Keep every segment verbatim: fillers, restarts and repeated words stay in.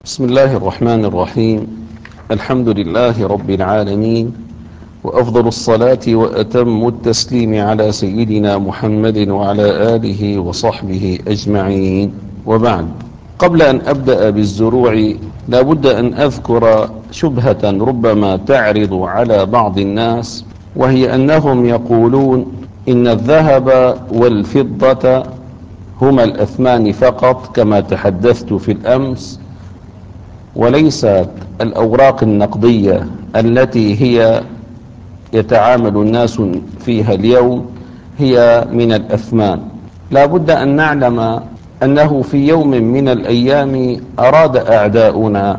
بسم الله الرحمن الرحيم. الحمد لله رب العالمين، وأفضل الصلاة وأتم التسليم على سيدنا محمد وعلى آله وصحبه أجمعين، وبعد. قبل أن أبدأ بالزروع لا بد أن أذكر شبهة ربما تعرض على بعض الناس، وهي أنهم يقولون إن الذهب والفضة هما الأثمان فقط كما تحدثت في الأمس، وليست الأوراق النقدية التي هي يتعامل الناس فيها اليوم هي من الأثمان. لا بد أن نعلم أنه في يوم من الأيام أراد أعداؤنا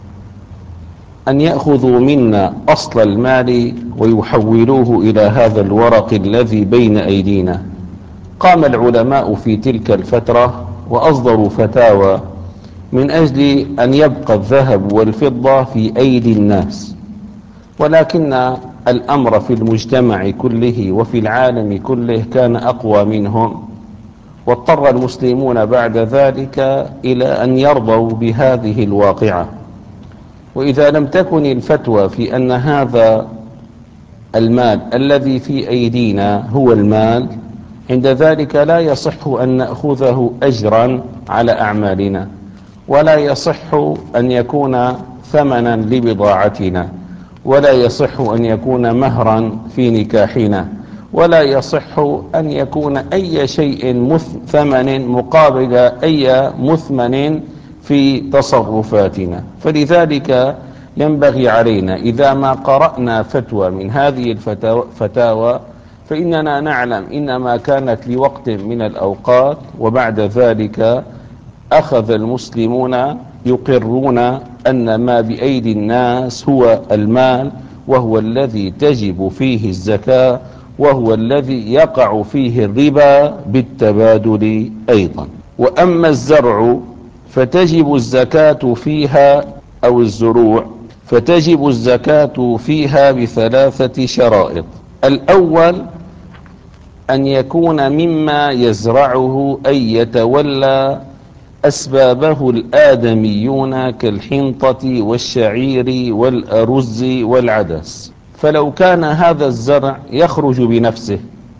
أن يأخذوا منا أصل المال ويحولوه إلى هذا الورق الذي بين أيدينا. قام العلماء في تلك الفترة وأصدروا فتاوى من أجل أن يبقى الذهب والفضة في أيدي الناس، ولكن الأمر في المجتمع كله وفي العالم كله كان أقوى منهم، واضطر المسلمون بعد ذلك إلى أن يرضوا بهذه الواقعة. وإذا لم تكن الفتوى في أن هذا المال الذي في أيدينا هو المال، عند ذلك لا يصح أن نأخذه أجرا على أعمالنا، ولا يصح أن يكون ثمنا لبضاعتنا، ولا يصح أن يكون مهرا في نكاحنا، ولا يصح أن يكون أي شيء ثمن مقابل أي مثمن في تصرفاتنا. فلذلك ينبغي علينا إذا ما قرأنا فتوى من هذه الفتاوى فإننا نعلم إنما كانت لوقت من الأوقات، وبعد ذلك أخذ المسلمون يقرون أن ما بأيدي الناس هو المال، وهو الذي تجب فيه الزكاة، وهو الذي يقع فيه الربا بالتبادل أيضا. وأما الزرع فتجب الزكاة فيها، أو الزروع فتجب الزكاة فيها بثلاثة شرائط. الأول أن يكون مما يزرعه أي يتولى أسبابه الآدميون كالحنطة والشعير والأرز والعدس. فلو كان هذا الزرع يخرج بنفسه،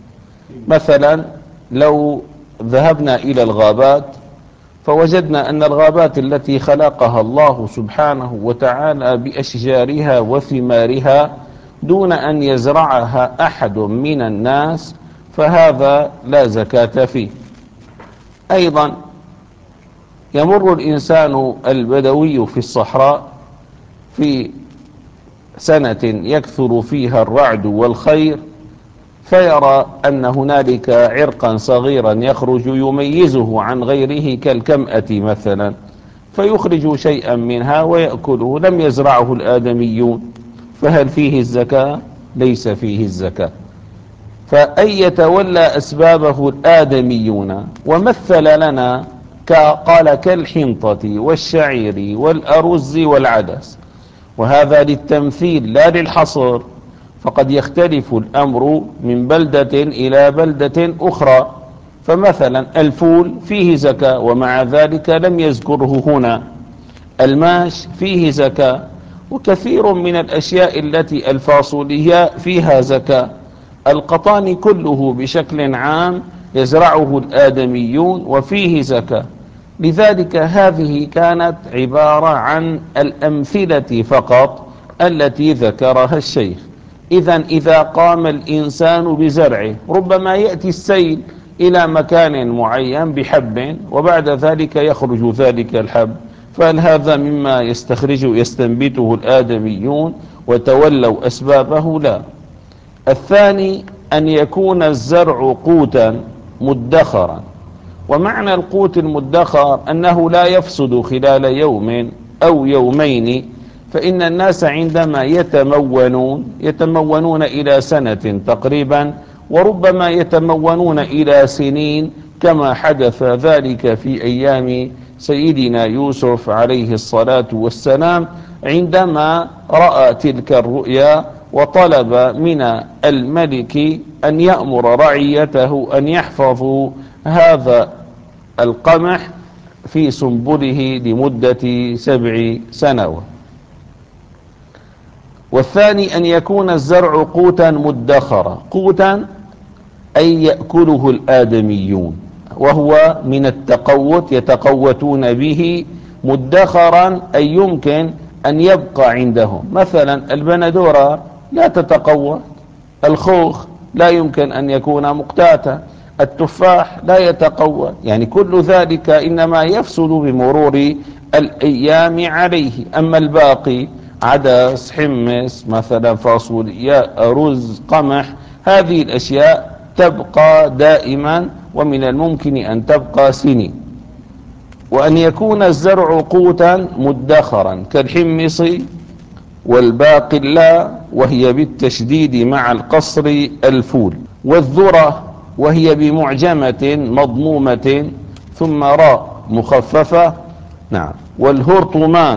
مثلا لو ذهبنا إلى الغابات فوجدنا أن الغابات التي خلقها الله سبحانه وتعالى بأشجارها وثمارها دون أن يزرعها أحد من الناس، فهذا لا زكاة فيه. أيضا يمر الإنسان البدوي في الصحراء في سنة يكثر فيها الرعد والخير، فيرى أن هنالك عرقا صغيرا يخرج يميزه عن غيره كالكمأة مثلا، فيخرج شيئا منها ويأكله، لم يزرعه الآدميون، فهل فيه الزكاة؟ ليس فيه الزكاة. فأن يتولى أسبابه الآدميون. ومثل لنا قال كالحنطة والشعير والأرز والعدس، وهذا للتمثيل لا للحصر، فقد يختلف الأمر من بلدة إلى بلدة أخرى. فمثلا الفول فيه زكاة ومع ذلك لم يذكره هنا، الماش فيه زكاة، وكثير من الأشياء التي الفاصولياء فيها زكاة. القطان كله بشكل عام يزرعه الآدميون وفيه زكاة. لذلك هذه كانت عبارة عن الأمثلة فقط التي ذكرها الشيخ. إذن إذا قام الإنسان بزرعه ربما يأتي السيل إلى مكان معين بحب، وبعد ذلك يخرج ذلك الحب، فهل هذا مما يستخرجه يستنبته الآدميون وتولوا أسبابه؟ لا. الثاني أن يكون الزرع قوتا مدخرا. ومعنى القوت المدخر أنه لا يفسد خلال يوم أو يومين، فإن الناس عندما يتمونون يتمونون إلى سنة تقريبا، وربما يتمونون إلى سنين، كما حدث ذلك في أيام سيدنا يوسف عليه الصلاة والسلام عندما رأى تلك الرؤيا وطلب من الملك أن يأمر رعيته أن يحفظوا هذا القمح في سنبله لمدة سبع سنوات. والثاني أن يكون الزرع قوتا مدخرا. قوتا أي يأكله الآدميون، وهو من التقوت، يتقوتون به. مدخرا أي يمكن أن يبقى عندهم. مثلا البندورة لا تتقوت، الخوخ لا يمكن أن يكون مقتاتا، التفاح لا يتقوت، يعني كل ذلك إنما يفسد بمرور الأيام عليه. أما الباقي عدس، حمص، مثلا فاصوليا، رز، قمح، هذه الأشياء تبقى دائما، ومن الممكن أن تبقى سنين. وأن يكون الزرع قوتا مدخرا كالحمص والباقلا، وهي بالتشديد مع القصر الفول. والذرة وهي بمعجمة مضمومة ثم راء مخففة. نعم. والهرطمان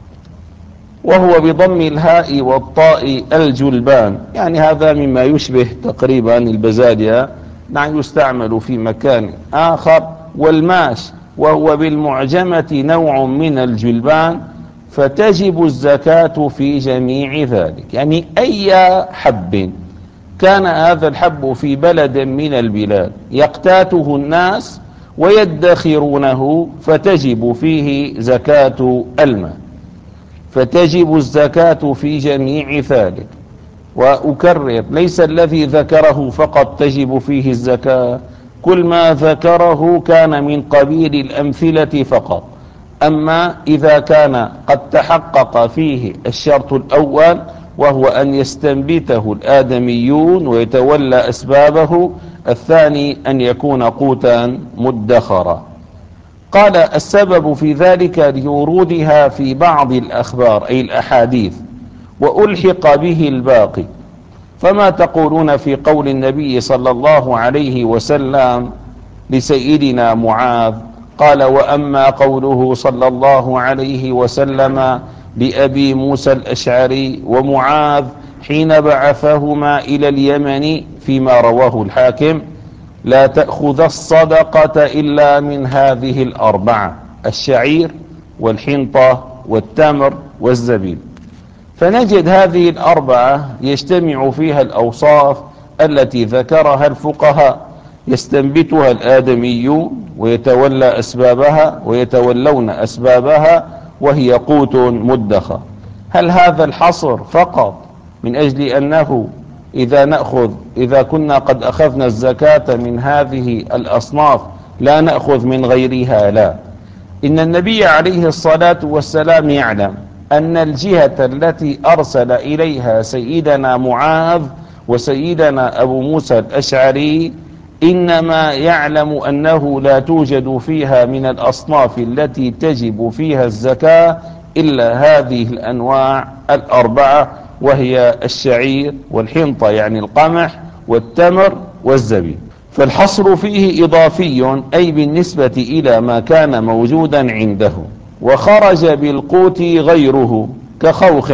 وهو بضم الهاء والطاء الجلبان، يعني هذا مما يشبه تقريبا البزاليا، نعم، يستعمل في مكان آخر. والماش وهو بالمعجمة نوع من الجلبان، فتجب الزكاة في جميع ذلك. يعني أي حب كان هذا الحب في بلد من البلاد يقتاته الناس ويدخرونه، فتجب فيه زكاة المال، فتجب الزكاة في جميع ذلك. وأكرر، ليس الذي ذكره فقط تجب فيه الزكاة، كل ما ذكره كان من قبيل الأمثلة فقط. أما إذا كان قد تحقق فيه الشرط الأول، وهو أن يستنبته الآدميون ويتولى أسبابه، الثاني أن يكون قوتا مدخرا. قال السبب في ذلك لورودها في بعض الأخبار أي الأحاديث، وألحق به الباقي. فما تقولون في قول النبي صلى الله عليه وسلم لسيدنا معاذ؟ قال: وأما قوله صلى الله عليه وسلم لأبي موسى الأشعري ومعاذ حين بعثهما إلى اليمن فيما رواه الحاكم: لا تأخذ الصدقة إلا من هذه الأربعة: الشعير والحنطة والتمر والزبيب. فنجد هذه الأربعة يجتمع فيها الأوصاف التي ذكرها الفقهاء، يستنبتها الآدميون ويتولى أسبابها ويتولون أسبابها، وهي قوت مدخر. هل هذا الحصر فقط من أجل أنه إذا نأخذ إذا كنا قد أخذنا الزكاة من هذه الأصناف لا نأخذ من غيرها؟ لا، إن النبي عليه الصلاة والسلام يعلم أن الجهة التي أرسل إليها سيدنا معاذ وسيدنا أبو موسى الأشعري إنما يعلم أنه لا توجد فيها من الأصناف التي تجب فيها الزكاة إلا هذه الأنواع الأربعة، وهي الشعير والحنطة يعني القمح والتمر والزبيب. فالحصر فيه إضافي، أي بالنسبة إلى ما كان موجودا عنده. وخرج بالقوت غيره كخوخ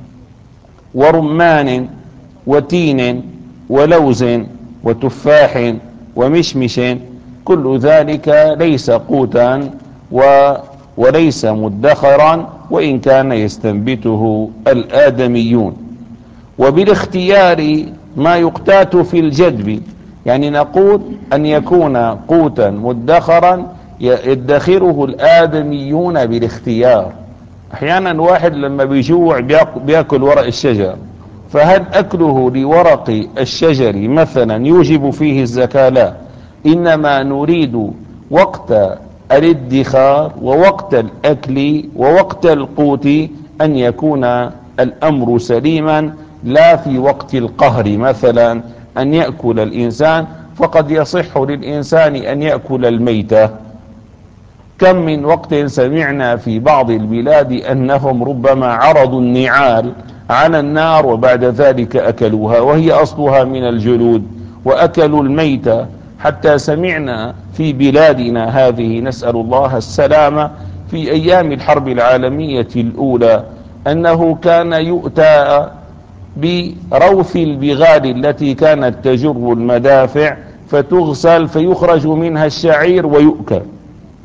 ورمان وتين ولوز وتفاح ومشمش، كل ذلك ليس قوتا و وليس مدخرا، وإن كان يستنبته الآدميون. وبالاختيار ما يقتات في الجدب، يعني نقول أن يكون قوتا مدخرا يدخره الآدميون بالاختيار. أحيانا واحد لما بيجوع بيأكل ورق الشجر، فهل أكله لورق الشجر مثلا يوجب فيه الزكاة؟ لا، إنما نريد وقت الادخار ووقت الأكل ووقت القوت أن يكون الأمر سليما، لا في وقت القهر مثلا أن يأكل الإنسان، فقد يصح للإنسان أن يأكل الميتة. كم من وقت سمعنا في بعض البلاد أنهم ربما عرضوا النعال على النار وبعد ذلك أكلوها وهي أصلها من الجلود، وأكلوا الميتة. حتى سمعنا في بلادنا هذه، نسأل الله السلامة، في أيام الحرب العالمية الأولى أنه كان يؤتى بروث البغال التي كانت تجر المدافع فتغسل فيخرج منها الشعير ويؤكل.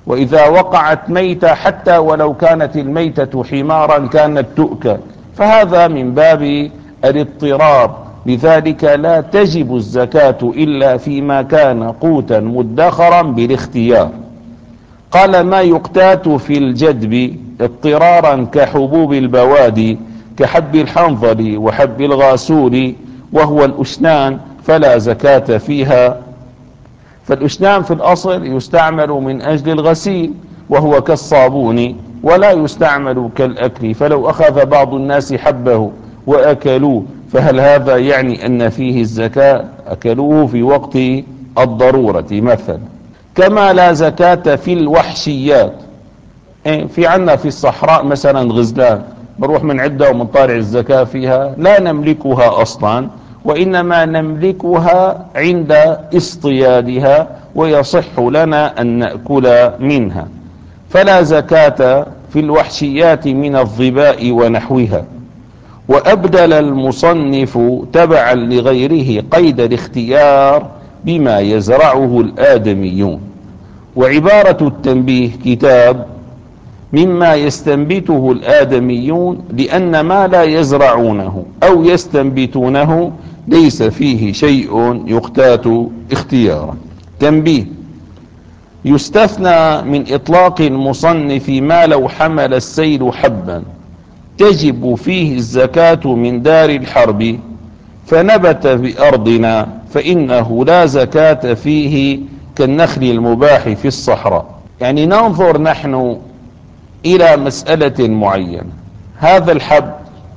وإذا وقعت ميتة حتى ولو كانت الميتة حمارا كانت تؤكل، فهذا من باب الاضطرار. لذلك لا تجب الزكاة إلا فيما كان قوتا مدخرا بالاختيار. قال ما يقتات في الجدب اضطرارا كحبوب البوادي كحب الحنظل وحب الغاسول وهو الأشنان فلا زكاة فيها. فالأشنان في الأصل يستعمل من أجل الغسيل وهو كالصابون، ولا يستعمل كالأكل. فلو أخذ بعض الناس حبه وأكلوه فهل هذا يعني أن فيه الزكاة؟ أكلوه في وقت الضرورة مثلا. كما لا زكاة في الوحشيات، في عنا في الصحراء مثلا غزلان بروح من عدة ومن طالع الزكاة فيها، لا نملكها أصلا، وإنما نملكها عند اصطيادها ويصح لنا أن نأكل منها. فلا زكاة في الوحشيات من الظباء ونحوها. وأبدل المصنف تبعا لغيره قيد الاختيار بما يزرعه الآدميون. وعبارة التنبيه كتاب مما يستنبته الآدميون، لأن ما لا يزرعونه أو يستنبتونه ليس فيه شيء يقتات اختيارا. تنبيه: يستثنى من إطلاق المصنف ما لو حمل السيل حبا تجب فيه الزكاة من دار الحرب فنبت بأرضنا فإنه لا زكاة فيه كالنخل المباح في الصحراء. يعني ننظر نحن إلى مسألة معينة. هذا الحب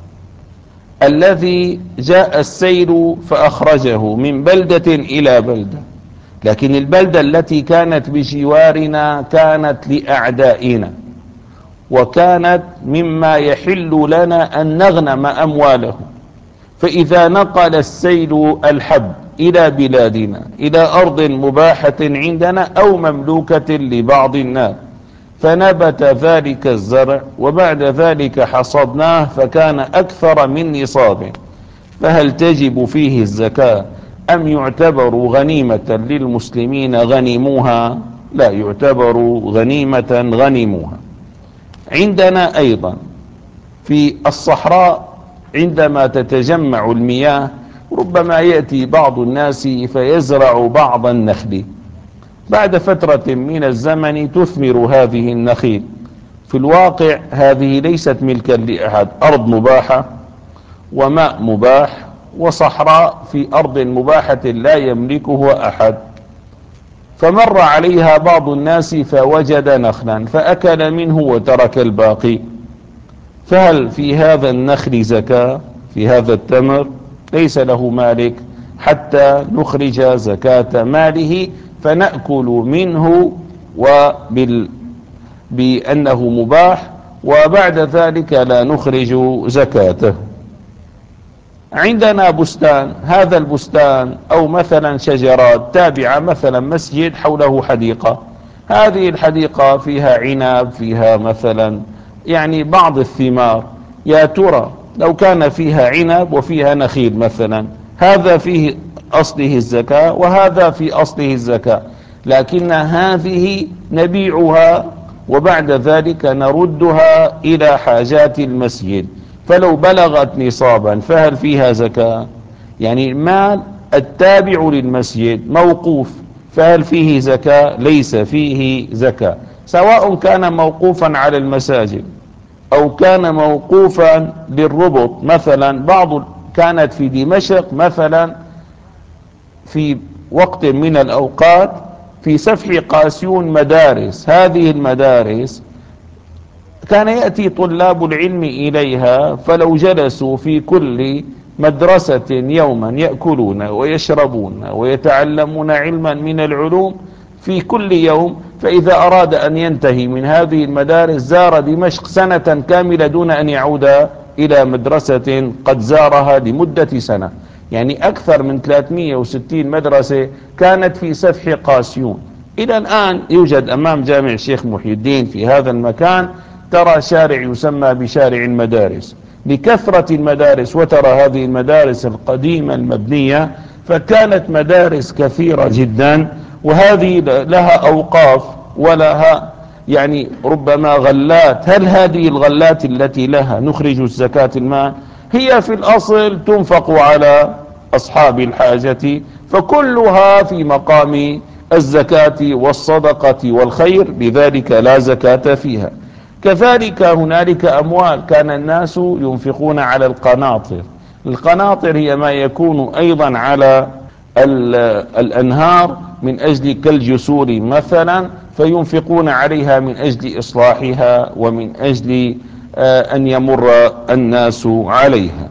الذي جاء السيل فأخرجه من بلدة إلى بلدة، لكن البلدة التي كانت بجوارنا كانت لأعدائنا، وكانت مما يحل لنا أن نغنم أمواله. فإذا نقل السيل الحب إلى بلادنا إلى أرض مباحة عندنا أو مملوكة لبعض الناس فنبت ذلك الزرع وبعد ذلك حصدناه فكان أكثر من نصاب، فهل تجب فيه الزكاة أم يعتبر غنيمة للمسلمين غنموها؟ لا يعتبر غنيمة غنموها. عندنا أيضا في الصحراء عندما تتجمع المياه ربما يأتي بعض الناس فيزرع بعض النخل، بعد فترة من الزمن تثمر هذه النخيل. في الواقع هذه ليست ملكا لأحد، أرض مباحة وماء مباح وصحراء في أرض مباحة لا يملكه أحد. فمر عليها بعض الناس فوجد نخلا فأكل منه وترك الباقي، فهل في هذا النخل زكاة؟ في هذا التمر ليس له مالك حتى نخرج زكاة ماله فنأكل منه وبال... بأنه مباح، وبعد ذلك لا نخرج زكاته. عندنا بستان، هذا البستان أو مثلا شجرات تابعة، مثلا مسجد حوله حديقة، هذه الحديقة فيها عنب، فيها مثلا يعني بعض الثمار، يا ترى لو كان فيها عنب وفيها نخيل مثلا، هذا فيه أصله الزكاة وهذا في أصله الزكاة، لكن هذه نبيعها وبعد ذلك نردها إلى حاجات المسجد، فلو بلغت نصابا فهل فيها زكاة؟ يعني المال التابع للمسجد موقوف، فهل فيه زكاة؟ ليس فيه زكاة، سواء كان موقوفا على المساجد أو كان موقوفا للربط. مثلا بعض كانت في دمشق مثلا في وقت من الأوقات في سفح قاسيون مدارس، هذه المدارس كان يأتي طلاب العلم إليها، فلو جلسوا في كل مدرسة يوما يأكلون ويشربون ويتعلمون علما من العلوم في كل يوم، فإذا أراد أن ينتهي من هذه المدارس زار دمشق سنة كاملة دون أن يعود إلى مدرسة قد زارها لمدة سنة. يعني أكثر من ثلاثمئة وستين مدرسة كانت في سفح قاسيون. إلى الآن يوجد أمام جامع الشيخ محي الدين في هذا المكان ترى شارع يسمى بشارع المدارس لكثرة المدارس، وترى هذه المدارس القديمة المبنية، فكانت مدارس كثيرة جدا، وهذه لها أوقاف ولها يعني ربما غلات، هل هذه الغلات التي لها نخرج الزكاة المال؟ هي في الأصل تنفق على أصحاب الحاجة، فكلها في مقام الزكاة والصدقة والخير، لذلك لا زكاة فيها. كذلك هنالك أموال كان الناس ينفقون على القناطر. القناطر هي ما يكون أيضا على الأنهار من أجل كالجسور مثلا، فينفقون عليها من أجل إصلاحها ومن أجل أن يمر الناس عليها.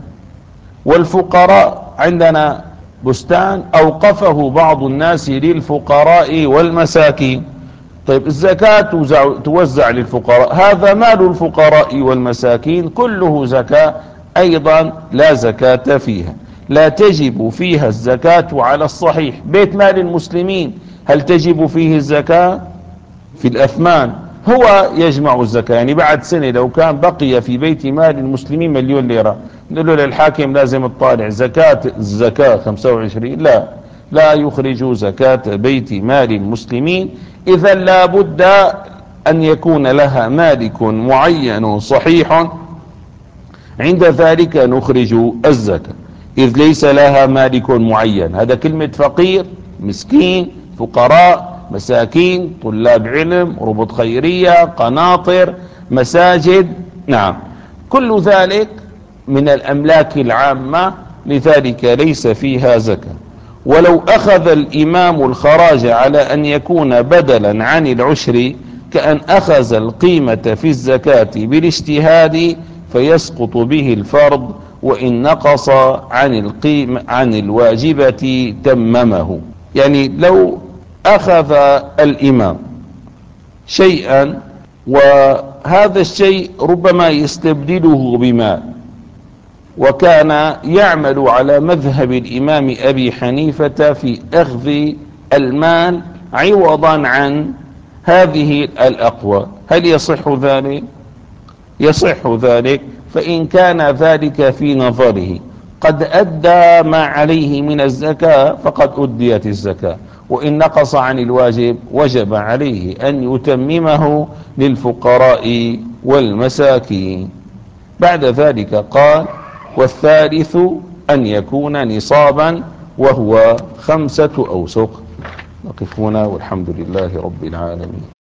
والفقراء عندنا بستان أوقفه بعض الناس للفقراء والمساكين. طيب الزكاة توزع للفقراء، هذا مال الفقراء والمساكين كله زكاة أيضا لا زكاة فيها، لا تجب فيها الزكاة على الصحيح. بيت مال المسلمين هل تجب فيه الزكاة؟ في الأثمان هو يجمع الزكاة، يعني بعد سنة لو كان بقي في بيت مال المسلمين مليون ليرة، نقول له للحاكم لازم تطالع زكاة الزكاة خمسة وعشرين، لا لا يخرج زكاة بيت مال المسلمين. إذا لا بد أن يكون لها مالك معين صحيح، عند ذلك نخرج الزكاة. إذ ليس لها مالك معين، هذا كلمة فقير، مسكين، فقراء، مساكين، طلاب علم، ربط خيرية، قناطر، مساجد، نعم، كل ذلك من الأملاك العامة، لذلك ليس فيها زكاة. ولو أخذ الإمام الخراج على أن يكون بدلا عن العشر، كأن أخذ القيمة في الزكاة بالاجتهاد، فيسقط به الفرض، وإن نقص عن القيمة عن الواجبة تممه. يعني لو أخذ الإمام شيئا وهذا الشيء ربما يستبدله بمال، وكان يعمل على مذهب الإمام أبي حنيفة في أخذ المال عوضا عن هذه الأقوى، هل يصح ذلك؟ يصح ذلك. فإن كان ذلك في نظره قد أدى ما عليه من الزكاة فقد أديت الزكاة، وإن نقص عن الواجب وجب عليه أن يتممه للفقراء والمساكين. بعد ذلك قال: والثالث أن يكون نصابا وهو خمسة أوسق. نقف هنا والحمد لله رب العالمين.